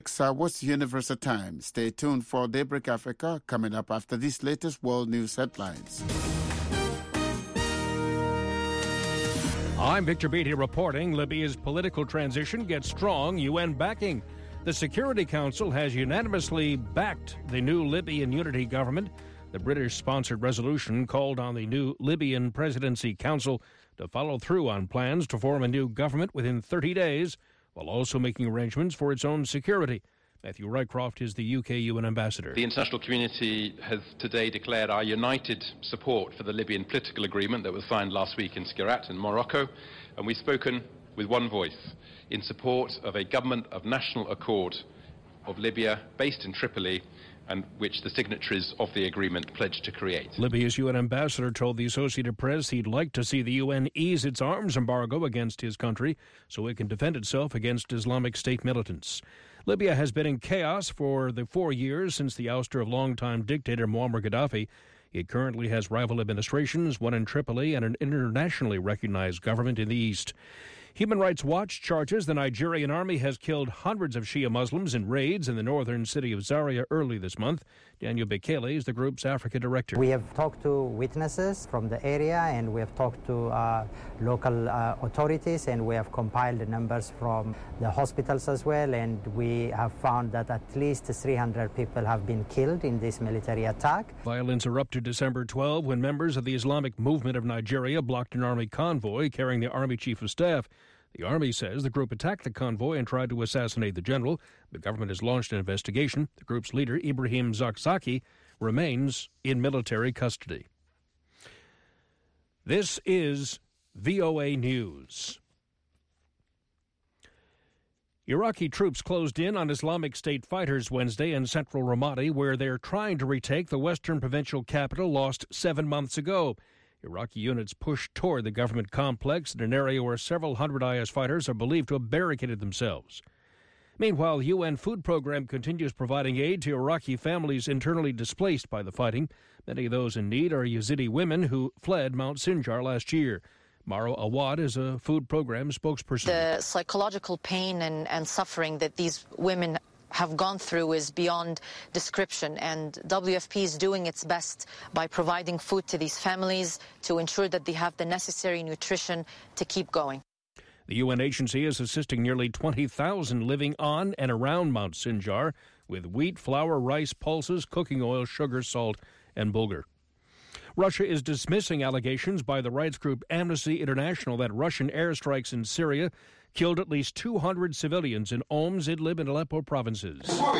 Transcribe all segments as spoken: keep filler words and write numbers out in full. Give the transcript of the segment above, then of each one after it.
Uh, what's Universal Time? Stay tuned for Daybreak Africa coming up after these latest world news headlines. I'm Victor Beattie reporting Libya's political transition gets strong U N backing. The Security Council has unanimously backed the new Libyan unity government. The British-sponsored resolution called on the new Libyan Presidency Council to follow through on plans to form a new government within thirty days, while also making arrangements for its own security. Matthew Rycroft is the U K U N ambassador. The international community has today declared our united support for the Libyan political agreement that was signed last week in Skhirat in Morocco, and we've spoken with one voice in support of a government of national accord of Libya based in Tripoli, and which the signatories of the agreement pledged to create. Libya's U N ambassador told the Associated Press he'd like to see the U N ease its arms embargo against his country so it can defend itself against Islamic State militants. Libya has been in chaos for the four years since the ouster of longtime dictator Muammar Gaddafi. It currently has rival administrations, one in Tripoli and an internationally recognized government in the east. Human Rights Watch charges the Nigerian army has killed hundreds of Shia Muslims in raids in the northern city of Zaria early this month. Daniel Bekele is the group's Africa director. We have talked to witnesses from the area, and we have talked to uh, local uh, authorities, and we have compiled the numbers from the hospitals as well, and we have found that at least three hundred people have been killed in this military attack. Violence erupted December twelfth when members of the Islamic Movement of Nigeria blocked an army convoy carrying the army chief of staff. The army says the group attacked the convoy and tried to assassinate the general. The government has launched an investigation. The group's leader, Ibrahim Zakzaki, remains in military custody. This is V O A News. Iraqi troops closed in on Islamic State fighters Wednesday in central Ramadi, where they're trying to retake the western provincial capital lost seven months ago. Iraqi units pushed toward the government complex in an area where several hundred I S fighters are believed to have barricaded themselves. Meanwhile, the U N Food Program continues providing aid to Iraqi families internally displaced by the fighting. Many of those in need are Yazidi women who fled Mount Sinjar last year. Maro Awad is a food program spokesperson. The psychological pain and, and suffering that these women have gone through is beyond description, and W F P is doing its best by providing food to these families to ensure that they have the necessary nutrition to keep going. The U N agency is assisting nearly twenty thousand living on and around Mount Sinjar with wheat, flour, rice, pulses, cooking oil, sugar, salt, and bulgur. Russia is dismissing allegations by the rights group Amnesty International that Russian airstrikes in Syria killed at least two hundred civilians in Homs, Idlib, and Aleppo provinces.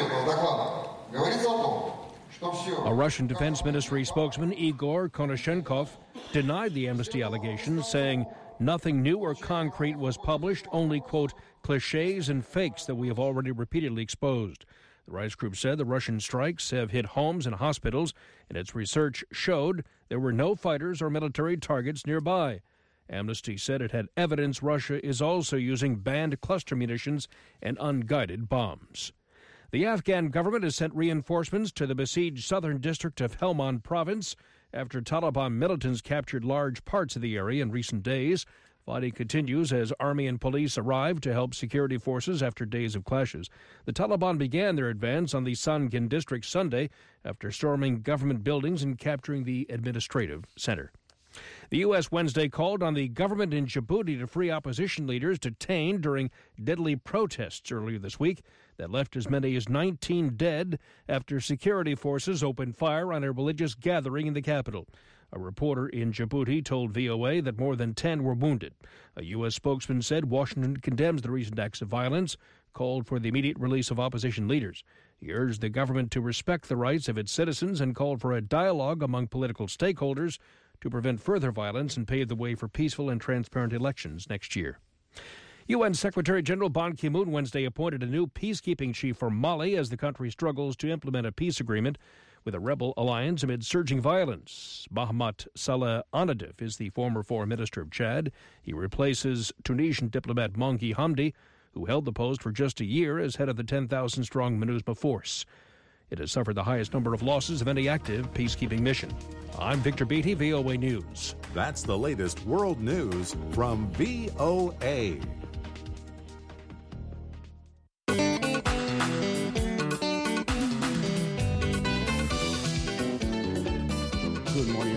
A Russian Defense Ministry spokesman, Igor Konashenkov, denied the Amnesty allegations, saying nothing new or concrete was published, only, quote, cliches and fakes that we have already repeatedly exposed. The rights group said the Russian strikes have hit homes and hospitals, and its research showed there were no fighters or military targets nearby. Amnesty said it had evidence Russia is also using banned cluster munitions and unguided bombs. The Afghan government has sent reinforcements to the besieged southern district of Helmand province after Taliban militants captured large parts of the area in recent days. Fighting continues as army and police arrive to help security forces after days of clashes. The Taliban began their advance on the Sangin district Sunday after storming government buildings and capturing the administrative center. The U S Wednesday called on the government in Djibouti to free opposition leaders detained during deadly protests earlier this week that left as many as nineteen dead after security forces opened fire on a religious gathering in the capital. A reporter in Djibouti told V O A that more than ten were wounded. A U S spokesman said Washington condemns the recent acts of violence, called for the immediate release of opposition leaders. He urged the government to respect the rights of its citizens and called for a dialogue among political stakeholders to prevent further violence and pave the way for peaceful and transparent elections next year. U N Secretary General Ban Ki-moon Wednesday appointed a new peacekeeping chief for Mali as the country struggles to implement a peace agreement with a rebel alliance amid surging violence. Mahamat Saleh Anadif is the former foreign minister of Chad. He replaces Tunisian diplomat Mongi Hamdi, who held the post for just a year as head of the ten thousand strong MINUSMA force. It has suffered the highest number of losses of any active peacekeeping mission. I'm Victor Beattie, V O A News. That's the latest world news from V O A.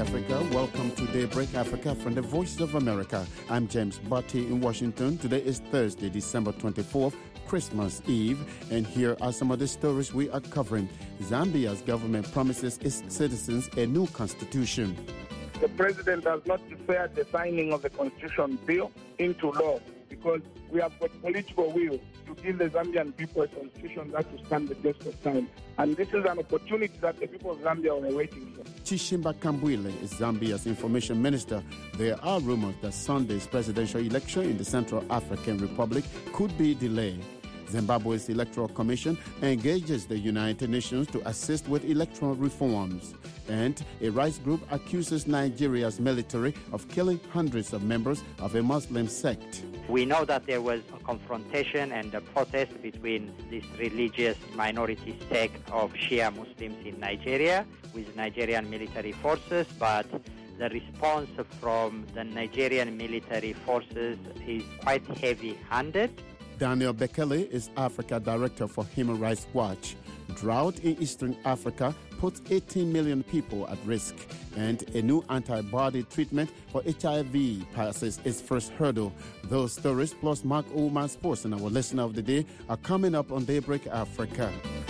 Africa. Welcome to Daybreak Africa from the Voice of America. I'm James Butty in Washington. Today is Thursday, December twenty-fourth, Christmas Eve, and here are some of the stories we are covering. Zambia's government promises its citizens a new constitution. The president has not declared the signing of the constitution bill into law because we have got political will to give the Zambian people a constitution that will stand the test of time. And this is an opportunity that the people of Zambia are waiting for. Chishimba Kambwile is Zambia's information minister. There are rumors that Sunday's presidential election in the Central African Republic could be delayed. Zimbabwe's Electoral Commission engages the United Nations to assist with electoral reforms. And a rights group accuses Nigeria's military of killing hundreds of members of a Muslim sect. We know that there was a confrontation and a protest between this religious minority sect of Shia Muslims in Nigeria with Nigerian military forces, but the response from the Nigerian military forces is quite heavy-handed. Daniel Bekele is Africa Director for Human Rights Watch. Drought in Eastern Africa puts eighteen million people at risk, and a new antibody treatment for H I V passes its first hurdle. Those stories plus Mark Ullman Sports and our listener of the day are coming up on Daybreak Africa.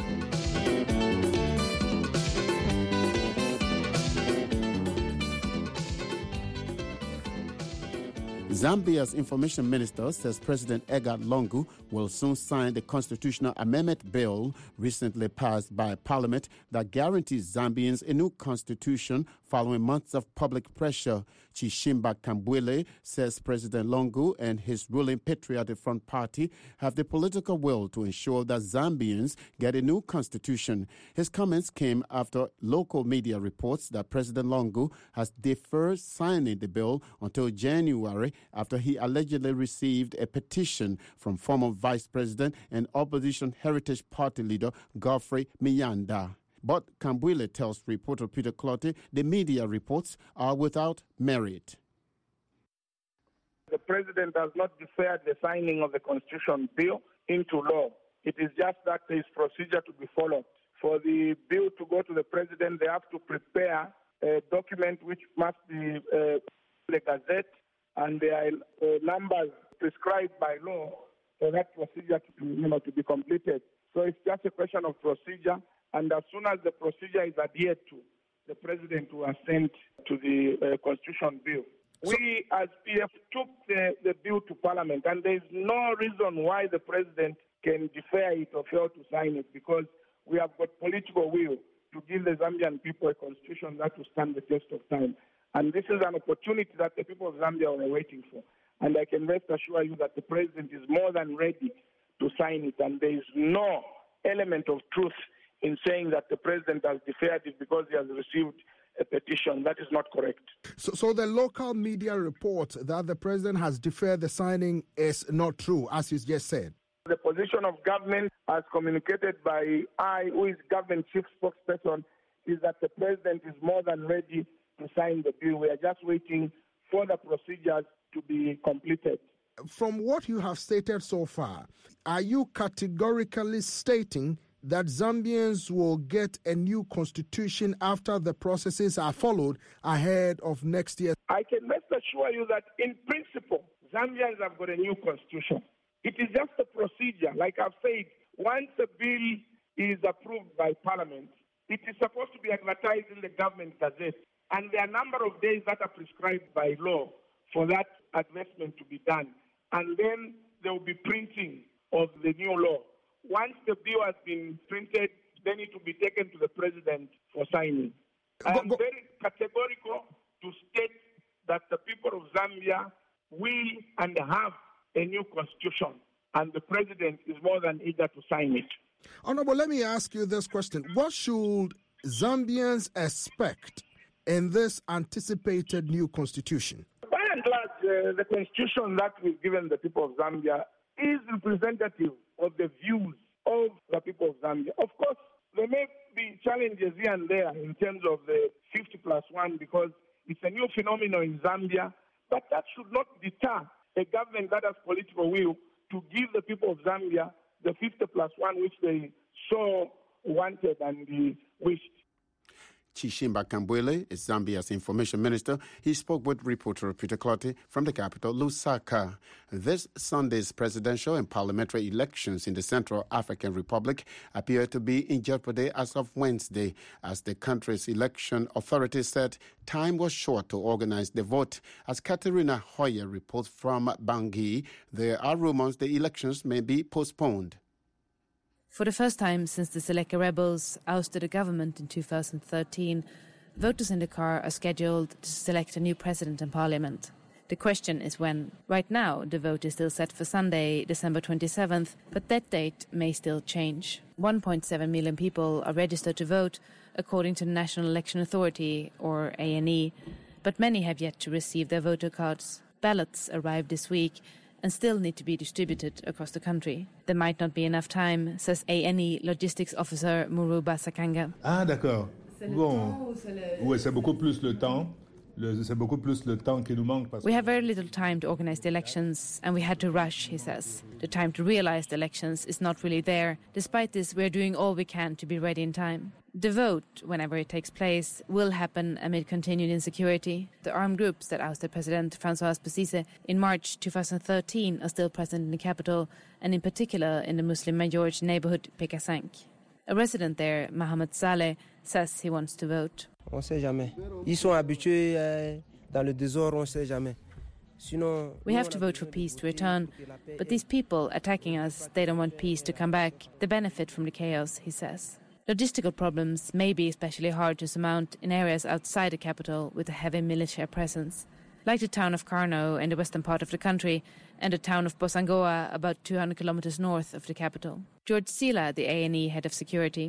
Zambia's information minister says President Edgar Lungu will soon sign the constitutional amendment bill recently passed by Parliament that guarantees Zambians a new constitution following months of public pressure. Chishimba Kambwile says President Lungu and his ruling Patriotic Front Party have the political will to ensure that Zambians get a new constitution. His comments came after local media reports that President Lungu has deferred signing the bill until January after he allegedly received a petition from former Vice President and opposition Heritage Party leader Godfrey Miyanda. But Kambwile tells reporter Peter Clottey the media reports are without merit. The president has not declared the signing of the constitution bill into law. It is just that there is procedure to be followed. For the bill to go to the president, they have to prepare a document which must be uh, the Gazette, and there are uh, numbers prescribed by law for that procedure to, you know, to be completed. So it's just a question of procedure, and as soon as the procedure is adhered to, the president will assent to the uh, constitution bill. So, we as P F took the, the bill to Parliament, and there is no reason why the president can defer it or fail to sign it, because we have got political will to give the Zambian people a constitution that will stand the test of time. And this is an opportunity that the people of Zambia are waiting for. And I can rest assure you that the president is more than ready to sign it. And there is no element of truth in saying that the president has deferred it because he has received a petition. That is not correct. So, so the local media report that the president has deferred the signing is not true, as you just said. The position of government, as communicated by I, who is government chief spokesperson, is that the president is more than ready to sign the bill. We are just waiting for the procedures to be completed. From what you have stated so far, are you categorically stating that Zambians will get a new constitution after the processes are followed ahead of next year? I can rest assure you that in principle, Zambians have got a new constitution. It is just a procedure. Like I've said, once a bill is approved by Parliament, it is supposed to be advertised in the government gazette. And there are a number of days that are prescribed by law for that advertisement to be done. And then there will be printing of the new law. Once the bill has been printed, then it will be taken to the president for signing. I am very categorical to state that the people of Zambia will and have a new constitution, and the president is more than eager to sign it. Honorable, let me ask you this question. What should Zambians expect in this anticipated new constitution? By and large, uh, the constitution that we've given the people of Zambia is representative of the views of the people of Zambia. Of course, there may be challenges here and there in terms of the fifty plus one because it's a new phenomenon in Zambia, but that should not deter a government that has political will to give the people of Zambia the fifty plus one which they so wanted and wished. Chishimba Kambwele is Zambia's information minister. He spoke with reporter Peter Clottey from the capital, Lusaka. This Sunday's presidential and parliamentary elections in the Central African Republic appear to be in jeopardy as of Wednesday, as the country's election authorities said time was short to organize the vote. As Katerina Hoyer reports from Bangui, there are rumors the elections may be postponed. For the first time since the Seleka rebels ousted the government in two thousand thirteen, voters in Dakar are scheduled to select a new president and parliament. The question is when. Right now, the vote is still set for Sunday, December twenty-seventh, but that date may still change. one point seven million people are registered to vote, according to the National Election Authority, or A N E, but many have yet to receive their voter cards. Ballots arrived this week and still need to be distributed across the country. There might not be enough time, says A N E Logistics Officer Muruba Sakanga. Ah, d'accord. Bon, oui, c'est beaucoup plus le temps. C'est beaucoup plus le temps qui nous manque. We have very little time to organize the elections, and we had to rush, he says. The time to realize the elections is not really there. Despite this, we are doing all we can to be ready in time. The vote, whenever it takes place, will happen amid continued insecurity. The armed groups that ousted President Francois Bozizé in March twenty thirteen are still present in the capital, and in particular in the Muslim-majority neighborhood P K five. A resident there, Mohamed Saleh, says he wants to vote. On sait jamais. Ils sont habitués dans le désordre, on sait jamais. We have to vote for peace to return, but these people attacking us, they don't want peace to come back. They benefit from the chaos, he says. Logistical problems may be especially hard to surmount in areas outside the capital with a heavy military presence, like the town of Karno in the western part of the country and the town of Bosangoa about two hundred kilometers north of the capital. George Sila, the A N E head of security.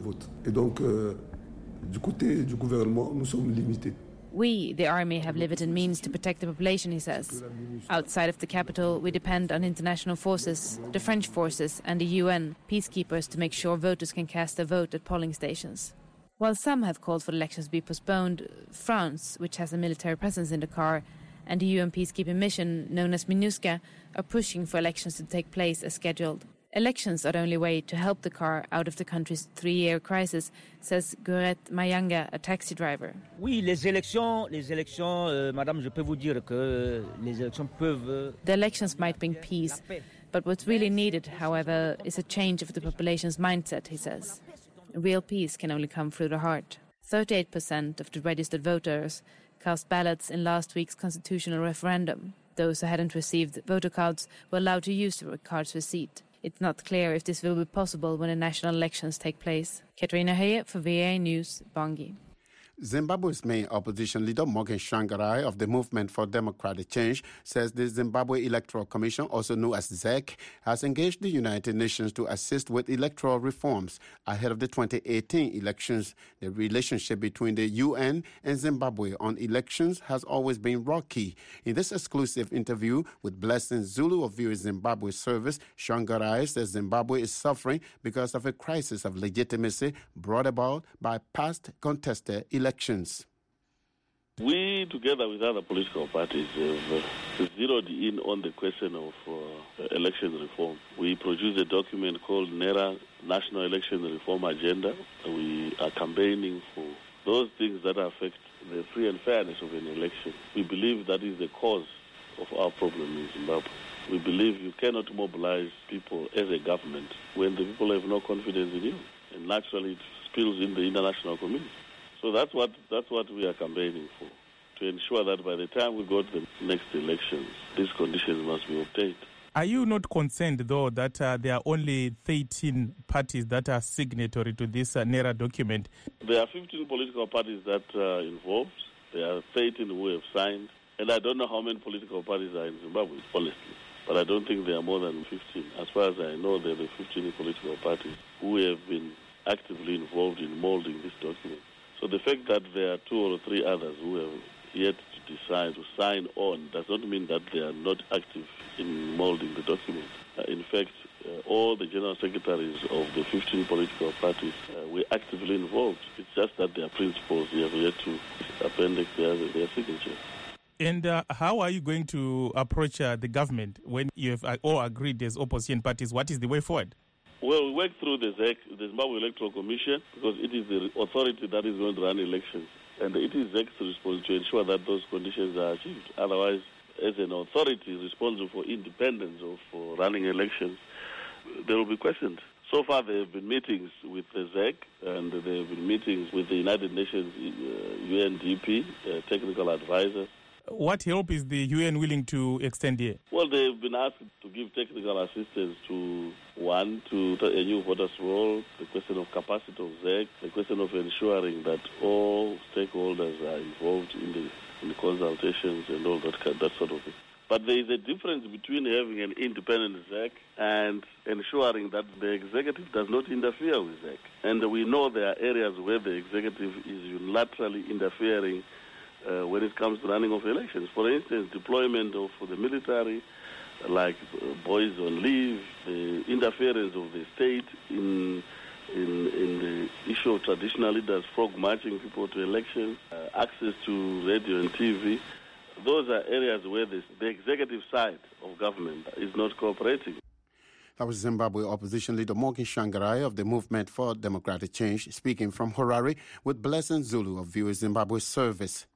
We, the army, have limited means to protect the population, he says. Outside of the capital, we depend on international forces, the French forces and the U N, peacekeepers, to make sure voters can cast their vote at polling stations. While some have called for elections to be postponed, France, which has a military presence in Dakar, and the U N peacekeeping mission, known as MINUSCA, are pushing for elections to take place as scheduled. Elections are the only way to help Dakar out of the country's three-year crisis, says Guret Mayanga, a taxi driver. Oui, les élections, les élections, euh, madame, je peux vous dire que les élections peuvent... Euh, the elections might bring peace, but what's really needed, however, is a change of the population's mindset, he says. Real peace can only come through the heart. thirty-eight percent of the registered voters cast ballots in last week's constitutional referendum. Those who hadn't received voter cards were allowed to use the cards receipt. It's not clear if this will be possible when the national elections take place. Katrina Heye for V A News, Bangui. Zimbabwe's main opposition leader, Morgan Tsvangirai of the Movement for Democratic Change, says the Zimbabwe Electoral Commission, also known as Z E C, has engaged the United Nations to assist with electoral reforms ahead of the twenty eighteen elections. The relationship between the U N and Zimbabwe on elections has always been rocky. In this exclusive interview with Blessing Zulu of V O A Zimbabwe Service, Tsvangirai says Zimbabwe is suffering because of a crisis of legitimacy brought about by past contested elections. Elections. We, together with other political parties, have uh, zeroed in on the question of uh, election reform. We produced a document called NERA, National Election Reform Agenda. We are campaigning for those things that affect the free and fairness of an election. We believe that is the cause of our problem in Zimbabwe. We believe you cannot mobilize people as a government when the people have no confidence in you. And naturally, it spills in the international community. So that's what that's what we are campaigning for, to ensure that by the time we go to the next elections, these conditions must be obtained. Are you not concerned, though, that uh, there are only thirteen parties that are signatory to this uh, NERA document? There are fifteen political parties that are involved. There are thirteen who have signed. And I don't know how many political parties are in Zimbabwe, honestly. But I don't think there are more than fifteen. As far as I know, there are the fifteen political parties who have been actively involved in molding this document. So the fact that there are two or three others who have yet to decide to sign on does not mean that they are not active in molding the document. Uh, in fact, uh, all the general secretaries of the fifteen political parties uh, were actively involved. It's just that their principals have yet to appendix their, their signature. And uh, how are you going to approach uh, the government when you have uh, all agreed as opposition parties? What is the way forward? Well, we work through the Z E C, the Zimbabwe Electoral Commission, because it is the authority that is going to run elections. And it is Z E C's responsibility to ensure that those conditions are achieved. Otherwise, as an authority responsible for independence of for running elections, there will be questions. So far, there have been meetings with the Z E C, and there have been meetings with the United Nations uh, U N D P, uh, technical advisors. What help is the U N willing to extend here? Well, they've been asked to give technical assistance to, one, to a new voters roll, the question of capacity of Z E C, the question of ensuring that all stakeholders are involved in the, in the consultations and all that, that sort of thing. But there is a difference between having an independent Z E C and ensuring that the executive does not interfere with Z E C. And we know there are areas where the executive is unilaterally interfering Uh, when it comes to running of elections. For instance, deployment of the military, like uh, boys on leave, the interference of the state in, in, in the issue of traditional leaders, frog marching people to elections, uh, access to radio and T V. Those are areas where the, the executive side of government is not cooperating. That was Zimbabwe opposition leader Morgan Shangarai of the Movement for Democratic Change, speaking from Harare with Blessing Zulu of V O A Zimbabwe Service.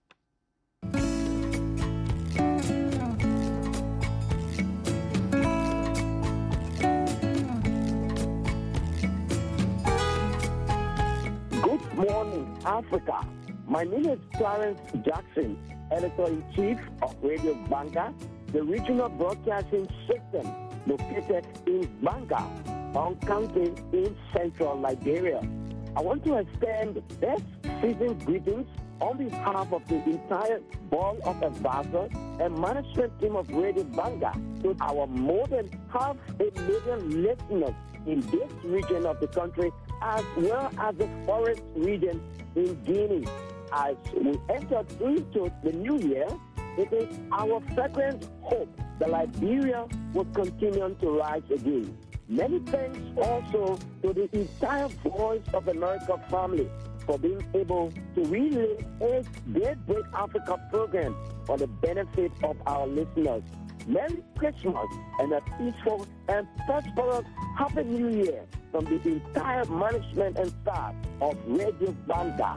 Good morning, Africa. My name is Clarence Jackson, Editor-in-Chief of Radio Banga, the regional broadcasting system located in Banga, on County in central Liberia. I want to extend best season greetings on behalf of the entire Board of Advisors and management team of Radio Banga to our more than half a million listeners in this region of the country, as well as the forest region in Guinea. As we enter into the new year, it is our fervent hope that Liberia will continue to rise again. Many thanks also to the entire Voice of America family for being able to relay a Daybreak Africa program for the benefit of our listeners. Merry Christmas and a peaceful and prosperous Happy New Year from the entire management and staff of Radio Banga.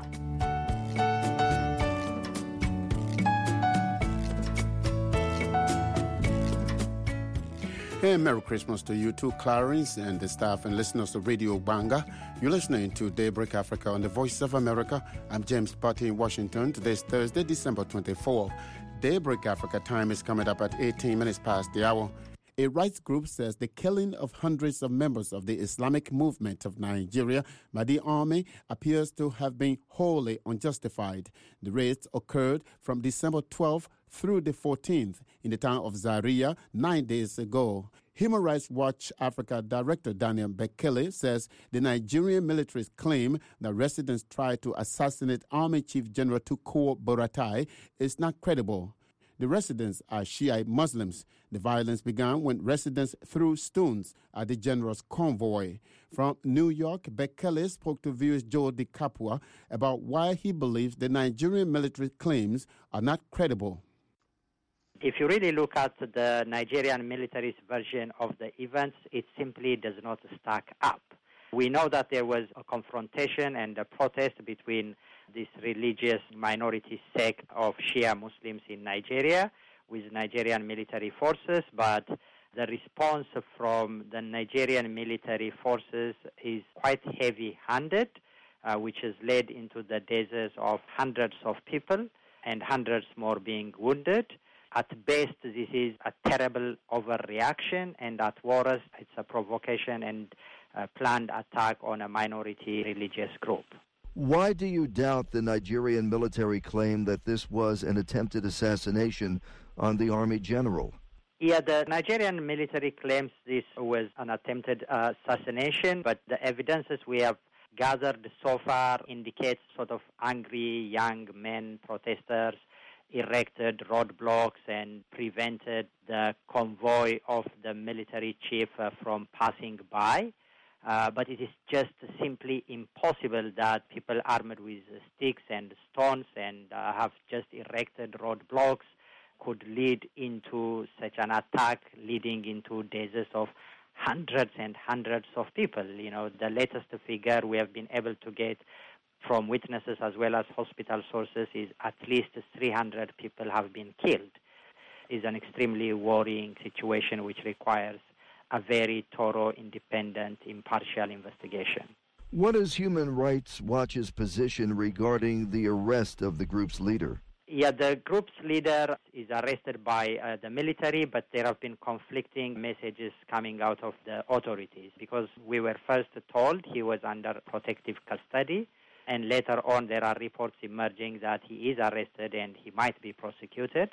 Hey, Merry Christmas to you too, Clarence, and the staff and listeners of Radio Banga. You're listening to Daybreak Africa on the Voice of America. I'm James Putty in Washington. Today's Thursday, December twenty-fourth. Daybreak Africa time is coming up at eighteen minutes past the hour. A rights group says the killing of hundreds of members of the Islamic movement of Nigeria by the army appears to have been wholly unjustified. The raids occurred from December twelfth through the fourteenth in the town of Zaria nine days ago. Human Rights Watch Africa Director Daniel Bekele says the Nigerian military's claim that residents tried to assassinate Army Chief General Tukur Buratai is not credible. The residents are Shiite Muslims. The violence began when residents threw stones at the general's convoy. From New York, Bekele spoke to V O's Joe DiCapua about why he believes the Nigerian military claims are not credible. If you really look at the Nigerian military's version of the events, it simply does not stack up. We know that there was a confrontation and a protest between this religious minority sect of Shia Muslims in Nigeria with Nigerian military forces, but the response from the Nigerian military forces is quite heavy-handed, uh, which has led into the deaths of hundreds of people and hundreds more being wounded. At best, this is a terrible overreaction, and at worst, it's a provocation and a planned attack on a minority religious group. Why do you doubt the Nigerian military claim that this was an attempted assassination on the army general? Yeah, the Nigerian military claims this was an attempted uh, assassination, but the evidences we have gathered so far indicates sort of angry young men protesters erected roadblocks and prevented the convoy of the military chief uh, from passing by. Uh, but it is just simply impossible that people armed with sticks and stones and uh, have just erected roadblocks could lead into such an attack, leading into deaths of hundreds and hundreds of people. You know, the latest figure we have been able to get from witnesses as well as hospital sources is at least three hundred people have been killed. It's an extremely worrying situation which requires a very thorough, independent, impartial investigation. What is Human Rights Watch's position regarding the arrest of the group's leader? Yeah, the group's leader is arrested by uh, the military, but there have been conflicting messages coming out of the authorities because we were first told he was under protective custody, and later on there are reports emerging that he is arrested and he might be prosecuted.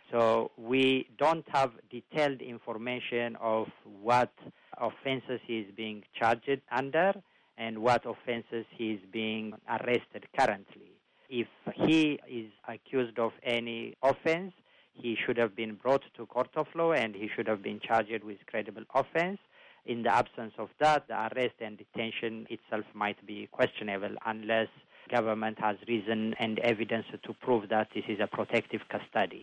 So we don't have detailed information of what offenses he is being charged under and what offenses he is being arrested currently. If he is accused of any offense, he should have been brought to court of law and he should have been charged with credible offense. In the absence of that, the arrest and detention itself might be questionable unless government has reason and evidence to prove that this is a protective custody.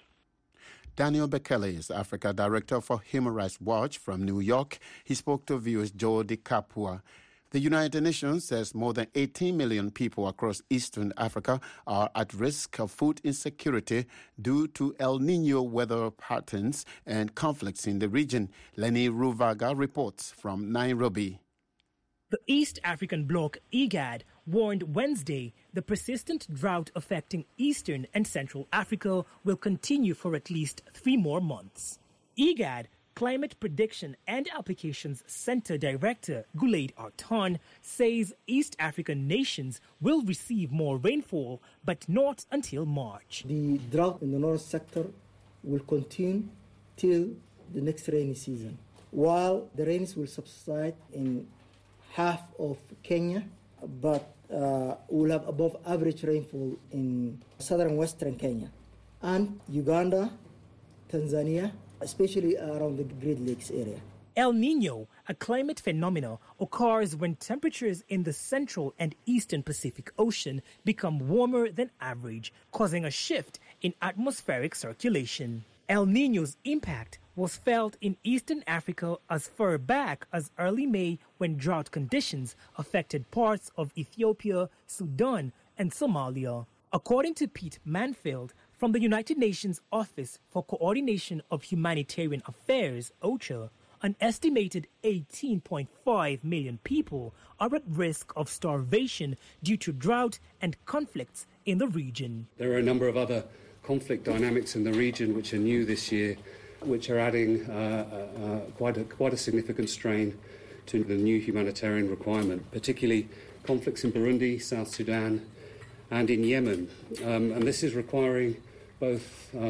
Daniel Bekele is Africa Director for Human Rights Watch from New York. He spoke to viewers Joe Di Capua. The United Nations says more than eighteen million people across Eastern Africa are at risk of food insecurity due to El Nino weather patterns and conflicts in the region. Lenny Ruvaga reports from Nairobi. The East African bloc, IGAD, warned Wednesday the persistent drought affecting Eastern and Central Africa will continue for at least three more months. IGAD Climate Prediction and Applications Center Director Gulaid Artan says East African nations will receive more rainfall, but not until March. The drought in the north sector will continue till the next rainy season, while the rains will subside in half of Kenya, but uh, we'll have above average rainfall in southern western Kenya and Uganda, Tanzania, especially around the Great Lakes area. El Nino, a climate phenomenon, occurs when temperatures in the central and eastern Pacific Ocean become warmer than average, causing a shift in atmospheric circulation. El Nino's impact was felt in eastern Africa as far back as early May when drought conditions affected parts of Ethiopia, Sudan, and Somalia. According to Pete Manfield from the United Nations Office for Coordination of Humanitarian Affairs, OCHA, an estimated eighteen point five million people are at risk of starvation due to drought and conflicts in the region. There are a number of other conflict dynamics in the region which are new this year, which are adding uh, uh, quite, a, quite a significant strain to the new humanitarian requirement, particularly conflicts in Burundi, South Sudan, and in Yemen. Um, and this is requiring both uh,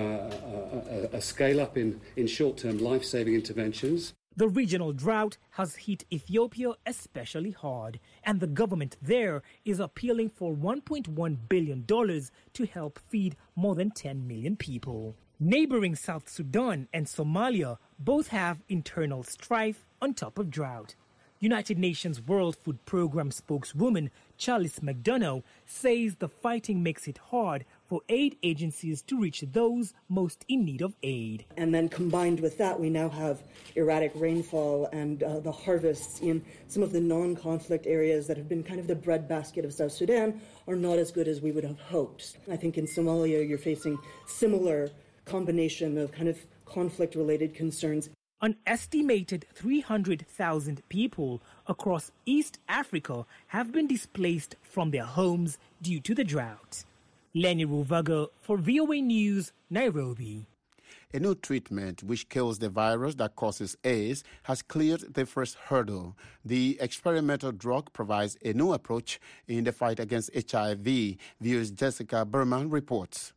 a, a scale-up in, in short-term life-saving interventions. The regional drought has hit Ethiopia especially hard, and the government there is appealing for one point one billion dollars to help feed more than ten million people. Neighboring South Sudan and Somalia both have internal strife on top of drought. United Nations World Food Programme spokeswoman Chalice McDonough says the fighting makes it hard for aid agencies to reach those most in need of aid. And then combined with that, we now have erratic rainfall and uh, the harvests in some of the non-conflict areas that have been kind of the breadbasket of South Sudan are not as good as we would have hoped. I think in Somalia, you're facing similar combination of kind of conflict-related concerns. An estimated three hundred thousand people across East Africa have been displaced from their homes due to the drought. Lenny Ruvaga for V O A News, Nairobi. A new treatment which kills the virus that causes AIDS has cleared the first hurdle. The experimental drug provides a new approach in the fight against H I V. Viewers Jessica Berman reports.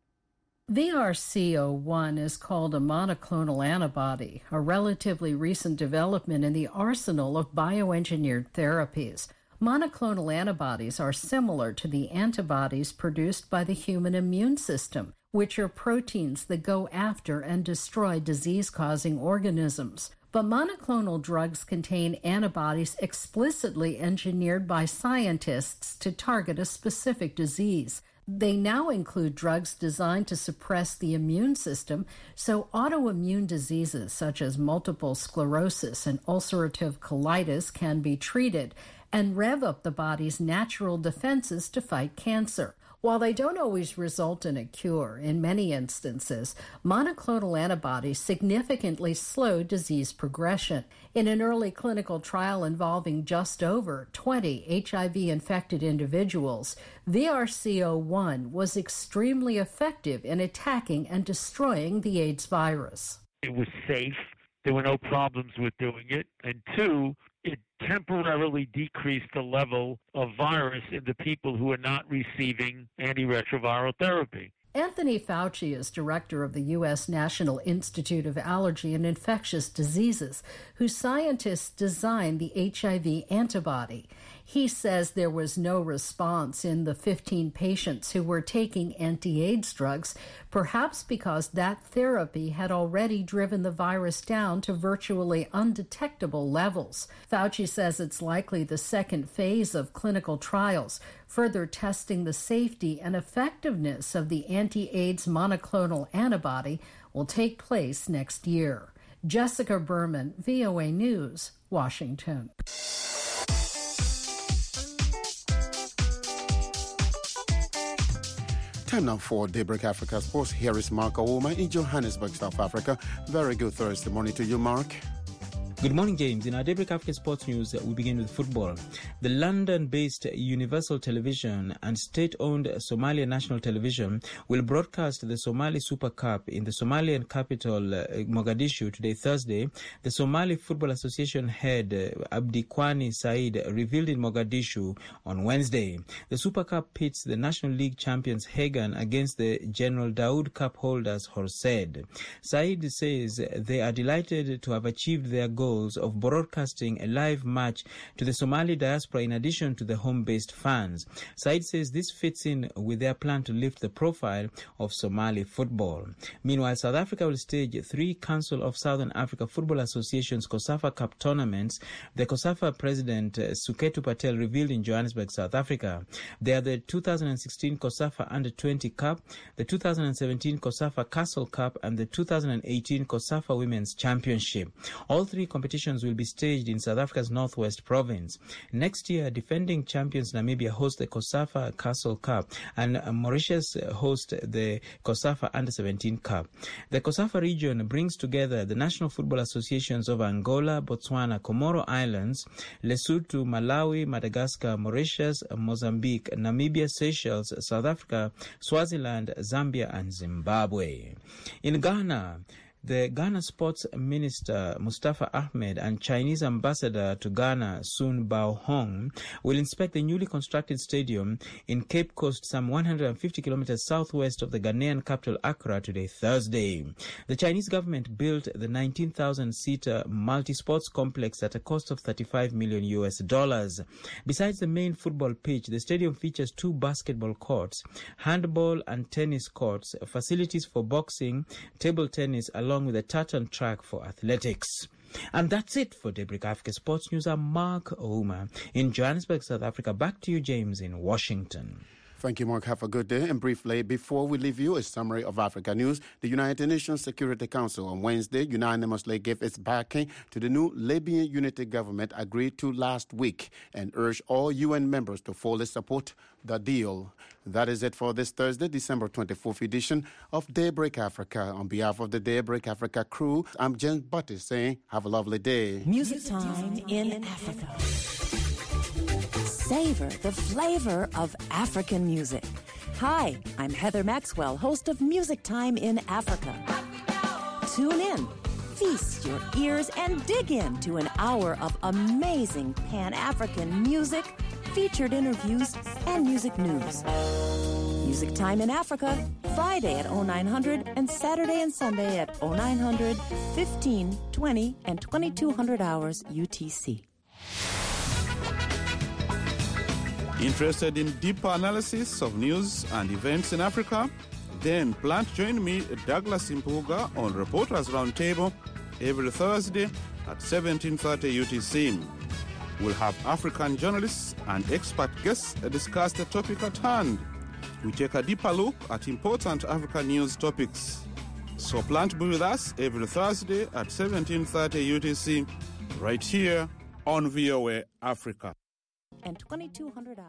V R C zero one is called a monoclonal antibody, a relatively recent development in the arsenal of bioengineered therapies. Monoclonal antibodies are similar to the antibodies produced by the human immune system, which are proteins that go after and destroy disease-causing organisms. But monoclonal drugs contain antibodies explicitly engineered by scientists to target a specific disease. They now include drugs designed to suppress the immune system so autoimmune diseases such as multiple sclerosis and ulcerative colitis can be treated and rev up the body's natural defenses to fight cancer. While they don't always result in a cure, in many instances, monoclonal antibodies significantly slow disease progression. In an early clinical trial involving just over twenty H I V-infected individuals, V R C zero one was extremely effective in attacking and destroying the AIDS virus. It was safe. There were no problems with doing it. And two, it temporarily decreased the level of virus in the people who are not receiving antiretroviral therapy. Anthony Fauci is director of the U S National Institute of Allergy and Infectious Diseases, whose scientists designed the H I V antibody. He says there was no response in the fifteen patients who were taking anti-AIDS drugs, perhaps because that therapy had already driven the virus down to virtually undetectable levels. Fauci says it's likely the second phase of clinical trials, further testing the safety and effectiveness of the anti-AIDS monoclonal antibody, will take place next year. Jessica Berman, V O A News, Washington. Time now for Daybreak Africa Sports. Here is Mark Awoma in Johannesburg, South Africa. Very good Thursday morning to you, Mark. Good morning, James. In our Daybreak Africa Sports News, we begin with football. The London-based Universal Television and state-owned Somalia National Television will broadcast the Somali Super Cup in the Somalian capital, uh, Mogadishu, today, Thursday. The Somali Football Association head, uh, Abdikwani Said, revealed in Mogadishu on Wednesday. The Super Cup pits the National League champions Hagan against the General Daoud Cup holders Horsed. Said says they are delighted to have achieved their goal of broadcasting a live match to the Somali diaspora in addition to the home-based fans. Said says this fits in with their plan to lift the profile of Somali football. Meanwhile, South Africa will stage three Council of Southern Africa Football Association's COSAFA Cup tournaments. The COSAFA president, uh, Suketu Patel, revealed in Johannesburg, South Africa. They are the two thousand sixteen COSAFA Under twenty Cup, the two thousand seventeen COSAFA Castle Cup, and the two thousand eighteen COSAFA Women's Championship. All three competitions will be staged in South Africa's Northwest Province. Next year, defending champions Namibia host the COSAFA Castle Cup and Mauritius host the COSAFA Under seventeen Cup. The COSAFA region brings together the National Football Associations of Angola, Botswana, Comoro Islands, Lesotho, Malawi, Madagascar, Mauritius, Mozambique, Namibia, Seychelles, South Africa, Swaziland, Zambia, and Zimbabwe. In Ghana, the Ghana Sports Minister Mustafa Ahmed and Chinese Ambassador to Ghana Sun Bao Hong will inspect the newly constructed stadium in Cape Coast, some one hundred fifty kilometers southwest of the Ghanaian capital Accra, today, Thursday. The Chinese government built the nineteen thousand seater multi-sports complex at a cost of thirty-five million U S dollars. Besides the main football pitch, the stadium features two basketball courts, handball and tennis courts, facilities for boxing, table tennis, along with a tartan track for athletics. And that's it for Daybreak Africa Sports News. I'm Mark Ouma in Johannesburg, South Africa. Back to you, James, in Washington. Thank you, Mark. Have a good day. And briefly, before we leave you, a summary of Africa news. The United Nations Security Council on Wednesday unanimously gave its backing to the new Libyan unity government agreed to last week and urged all U N members to fully support the deal. That is it for this Thursday, December twenty-fourth edition of Daybreak Africa. On behalf of the Daybreak Africa crew, I'm James Butty saying have a lovely day. Music time in Africa. Savor the flavor of African music. Hi, I'm Heather Maxwell, host of Music Time in Africa. Tune in, feast your ears, and dig into an hour of amazing Pan-African music, featured interviews, and music news. Music Time in Africa, Friday at oh nine hundred and Saturday and Sunday at oh nine hundred, fifteen, twenty, and twenty-two hundred hours U T C. Interested in deeper analysis of news and events in Africa? Then plan to join me, Douglas Impuga, on Reporters Roundtable every Thursday at seventeen thirty U T C. We'll have African journalists and expert guests discuss the topic at hand. we take a deeper look at important African news topics. So plan to be with us every Thursday at seventeen thirty U T C, right here on V O A Africa. And twenty-two hundred